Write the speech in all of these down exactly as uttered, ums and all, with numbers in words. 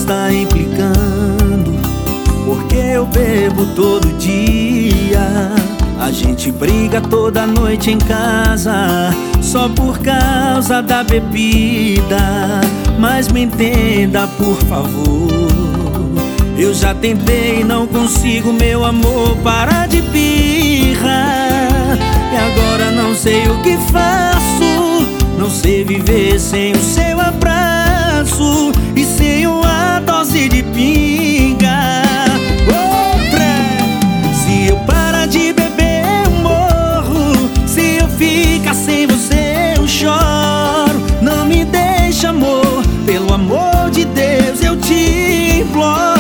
está implicando, porque eu bebo todo dia. A gente briga toda noite em casa, só por causa da bebida. Mas me entenda, por favor, eu já tentei e não consigo, meu amor, parar de birra. E agora não sei o que faço, não sei viver sem o seu abraço e sem uma dose de pinga. Outra, se eu parar de beber eu morro, se eu ficar sem você eu choro. Não me deixa, amor, pelo amor de Deus eu te imploro.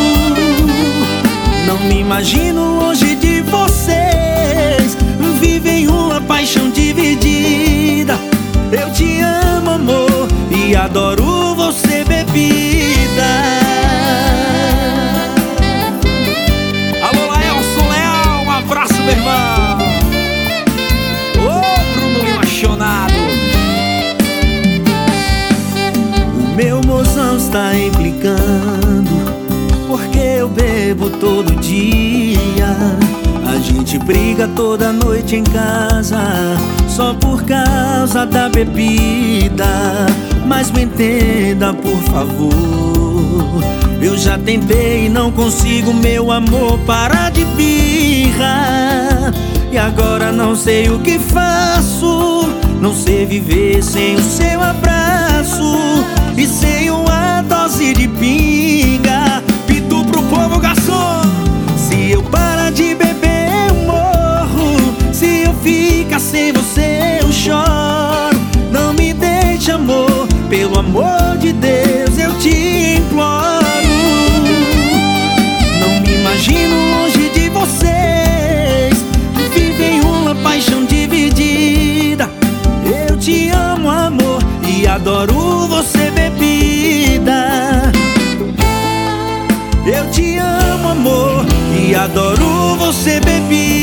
Não me imagino longe de vocês, vivem uma paixão dividida. Eu te amo, amor, e adoro você, bebida. Alô, Laelson Leal, um abraço, meu irmão. Ô, Bruno Lima apaixonado. O meu mozão está implicando, porque eu bebo todo dia. A gente briga toda noite em casa, só por causa da bebida. Mas me entenda, por favor, eu já tentei e não consigo, meu amor, parar de birra. E agora não sei o que faço, não sei viver sem o seu abraço e sem uma dose de pinga. Pitu pro povo, garçom. Se eu parar de beber eu morro, se eu ficar sem você eu choro. Não me deixe, amor, pelo amor de Deus eu te imploro. Não me imagino longe de vocês, vivem uma paixão dividida. Eu te amo, amor, e adoro você, bebida. Eu te amo, amor, e adoro você, bebida.